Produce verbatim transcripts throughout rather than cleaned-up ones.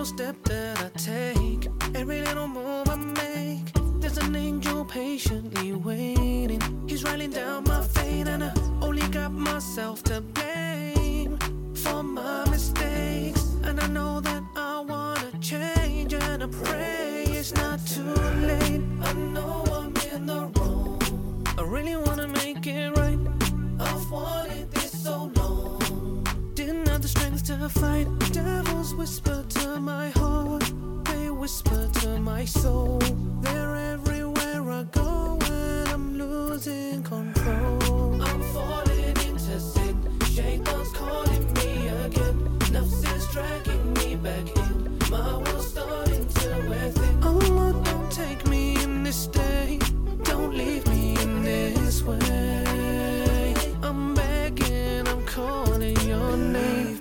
step that I take, every little move I make, there's an angel patiently waiting. He's writing down my fate, and I only got myself to blame for my mistakes. And I know that I wanna change, and I pray it's not too late. I know I'm in the wrong, I really wanna make it right. I've wanted this so long, didn't have the strength to fight. Devils whisper to my heart, they whisper to my soul. They're everywhere I go, and I'm losing control. I'm falling into sin, Shaitan's calling me again. Nafs is dragging me back in, my will starting to wear thin. Oh Lord, don't take me in this state, don't leave me in this way. I'm begging, I'm calling your name. Leave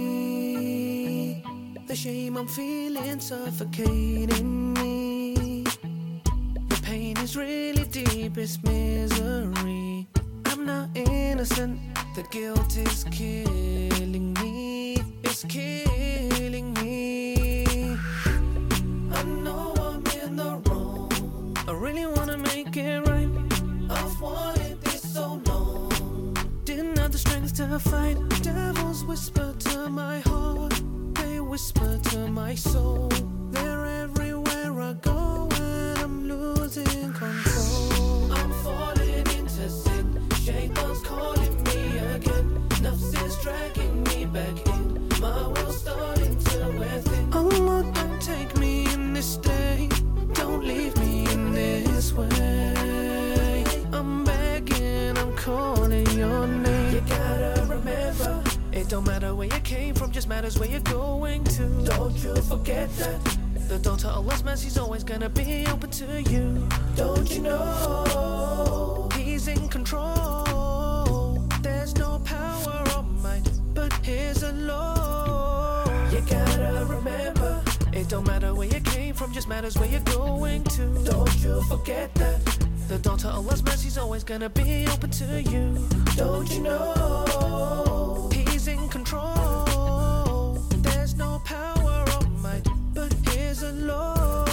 me, the shame I'm feeling suffocating me. The pain is really deep, it's misery. I'm not innocent, the guilt is killing me. It's killing me. I know I'm in the wrong, I really wanna make it right. I've wanted this so long, didn't have the strength to fight. Devils whisper to my heart, they whisper to my soul. They're everywhere I go, and I'm losing control. I'm falling into sin, Shaitan's calling me again. Nafs is dragging me back in, my will starting to wear thin. Oh Lord, don't take me in this state, don't leave me in this way. I'm begging, I'm calling your name. You gotta remember, it don't matter where you came from, just matters where you're going to. Don't you forget that the door to Allah's mercy's always gonna be open to you. Don't you know He's in control? There's no power or might but His alone. You gotta remember, it don't matter where you came from, just matters where you're going to. Don't you forget that the door to Allah's mercy's always gonna be open to you. Don't you know He's in control? There's no power or might but His alone.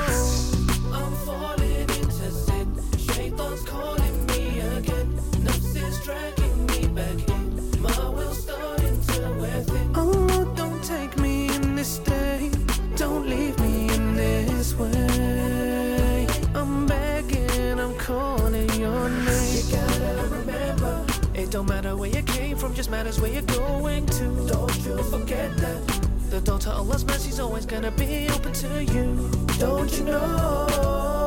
I'm falling into sin, Shaitan's calling me again. Nafs is dragging me back in, my will starting to wear thin. Oh Lord, don't take me in this state, don't leave me in this way. I'm begging, I'm calling your name. You gotta remember, it don't matter where you came from, just matters where you're going to. Don't you forget that the door to Allah's mercy's always gonna be open to you. Don't you know